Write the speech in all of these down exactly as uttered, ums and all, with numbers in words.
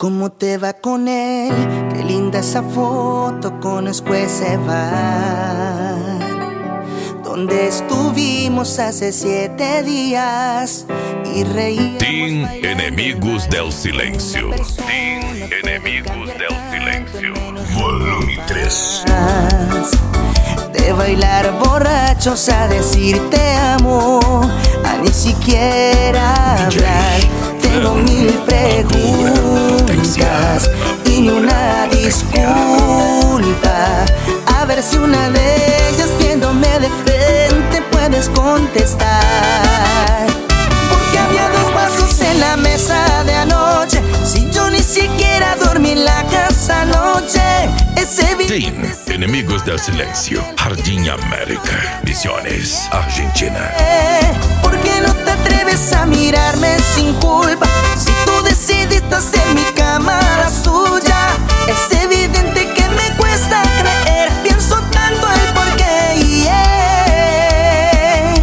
¿Cómo te va con él? Qué linda esa foto con Escuecevar, donde estuvimos hace siete días y reíamos. Team Enemigos del Silencio. Team Enemigos del Silencio. Volume tres. De bailar borrachos a decir te amo, a ni siquiera hablar. Tengo mil preguntas y ni una disculpa. A ver si una de ellas viéndome de frente puedes contestar. Porque había dos vasos en la mesa de anoche, si yo ni siquiera dormí en la casa anoche. Es evidente. Team Enemigos del Silencio, Jardim América, Misiones, Argentina. ¿Por qué no te atreves a mirarme sin culpa? Si tú decidiste hacer mi cama la suya, es evidente que me cuesta creer. Pienso tanto el porqué, yeah.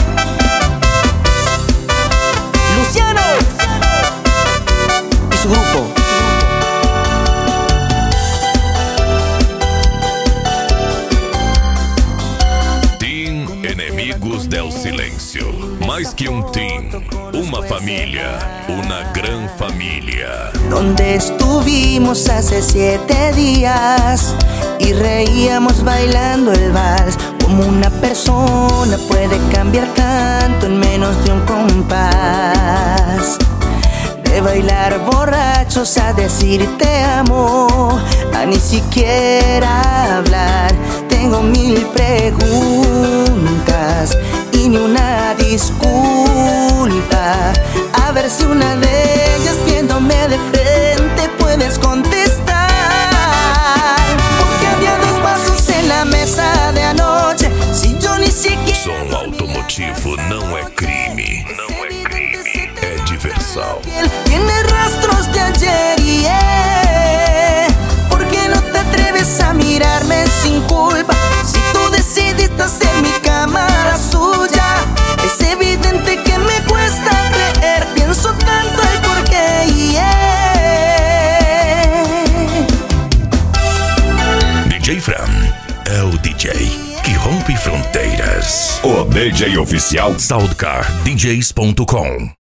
Luciano y su grupo. Enemigos del Silencio. Mais que um team, uma família, uma gran familia. Donde estuvimos hace siete días y reíamos bailando el vals. Como una persona puede cambiar tanto en menos de un compás. De bailar borrachos a decir te amo, a ni siquiera hablar. Tengo mil preguntas y ni una disculpa. A ver si una de ellas viéndome de frente puedes contestar. Porque había dos vasos en la mesa de anoche, si yo ni siquiera. Som automotivo não é crime, não é crime, é diversão. Tiene rastros de ayer, yeah. ¿Por qué no te atreves a mirarme sin culpa? Si tú decidiste hacer mi cama la suya, es evidente que me cuesta creer. Pienso tanto el porqué, yeah. D J Fran é o D J que rompe fronteiras. O D J oficial Soundcar D Js ponto com.